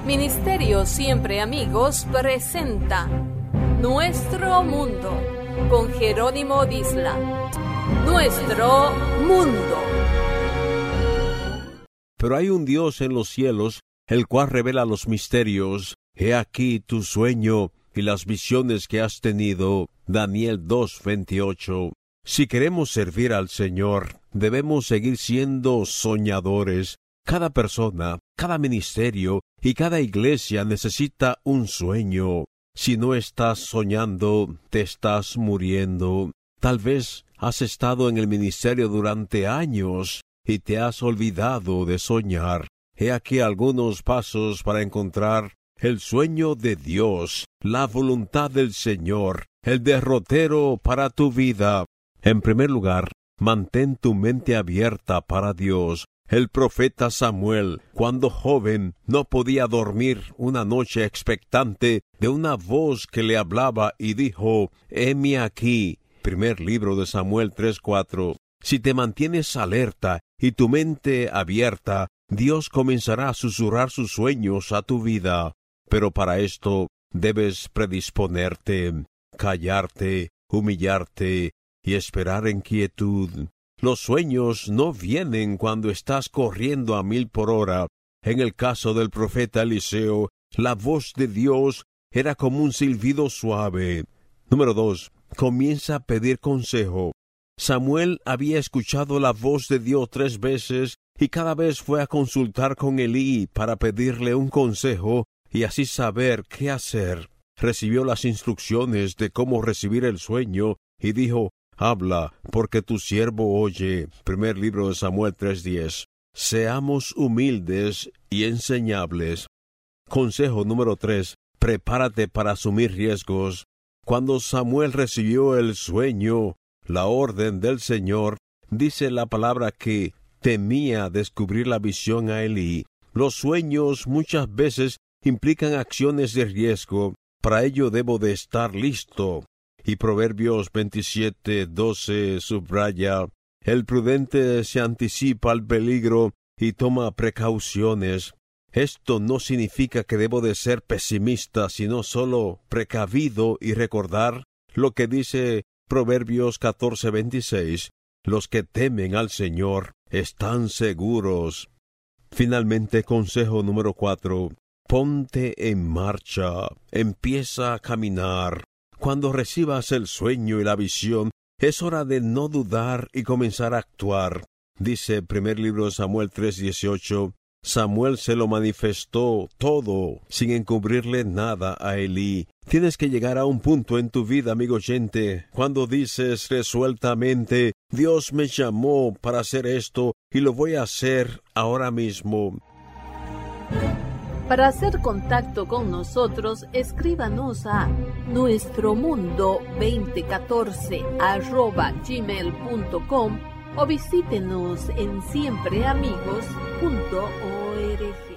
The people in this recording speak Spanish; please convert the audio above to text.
Ministerio Siempre Amigos presenta Nuestro Mundo con Jerónimo Disla. Nuestro mundo. Pero hay un Dios en los cielos, el cual revela los misterios. He aquí tu sueño y las visiones que has tenido. Daniel 2:28. Si queremos servir al Señor, debemos seguir siendo soñadores. Cada persona, cada ministerio y cada iglesia necesita un sueño. Si no estás soñando, te estás muriendo. Tal vez has estado en el ministerio durante años y te has olvidado de soñar. He aquí algunos pasos para encontrar el sueño de Dios, la voluntad del Señor, el derrotero para tu vida. En primer lugar, mantén tu mente abierta para Dios. El profeta Samuel, cuando joven, no podía dormir una noche expectante de una voz que le hablaba y dijo, heme aquí. Primer libro de Samuel 3:4. Si te mantienes alerta y tu mente abierta, Dios comenzará a susurrar sus sueños a tu vida. Pero para esto debes predisponerte, callarte, humillarte y esperar en quietud. Los sueños no vienen cuando estás corriendo a 1000 por hora. En el caso del profeta Eliseo, la voz de Dios era como un silbido suave. Número 2. Comienza a pedir consejo. Samuel había escuchado la voz de Dios 3 veces y cada vez fue a consultar con Elí para pedirle un consejo y así saber qué hacer. Recibió las instrucciones de cómo recibir el sueño y dijo, habla, porque tu siervo oye. Primer libro de Samuel 3:10. Seamos humildes y enseñables. Consejo número 3. Prepárate para asumir riesgos. Cuando Samuel recibió el sueño, la orden del Señor, dice la palabra que temía descubrir la visión a Elí. Los sueños muchas veces implican acciones de riesgo. Para ello debo de estar listo. Y Proverbios 27:12 subraya, el prudente se anticipa al peligro y toma precauciones. Esto no significa que debo de ser pesimista, sino solo precavido y recordar lo que dice Proverbios 14:26. Los que temen al Señor están seguros. Finalmente, consejo número 4. Ponte en marcha. Empieza a caminar. Cuando recibas el sueño y la visión, es hora de no dudar y comenzar a actuar. Dice primer libro de Samuel 3:18, Samuel se lo manifestó todo, sin encubrirle nada a Elí. Tienes que llegar a un punto en tu vida, amigo oyente, cuando dices resueltamente, Dios me llamó para hacer esto y lo voy a hacer ahora mismo. Para hacer contacto con nosotros, escríbanos a nuestromundo2014@gmail.com o visítenos en siempreamigos.org.